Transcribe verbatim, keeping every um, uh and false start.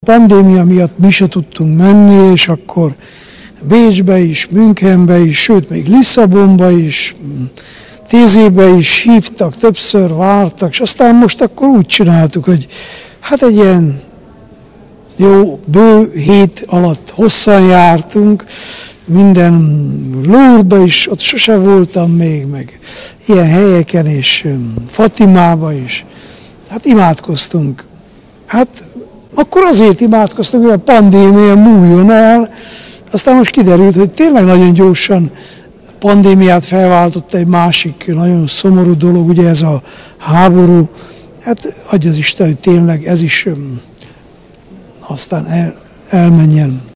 A pandémia miatt mi se tudtunk menni, és akkor Bécsbe is, Münchenbe is, sőt még Lisszabonba is, Tézébe is hívtak, többször vártak, és aztán most akkor úgy csináltuk, hogy hát egy ilyen jó bő hét alatt hosszan jártunk, minden Lourdesba is, ott sose voltam még, meg ilyen helyeken, és Fatimába is. Hát imádkoztunk. Hát akkor azért imádkoztunk, hogy a pandémia múljon el, aztán most kiderült, hogy tényleg nagyon gyorsan pandémiát felváltott egy másik nagyon szomorú dolog, ugye ez a háború. Hát adja az Isten, hogy tényleg ez is aztán el, elmenjen.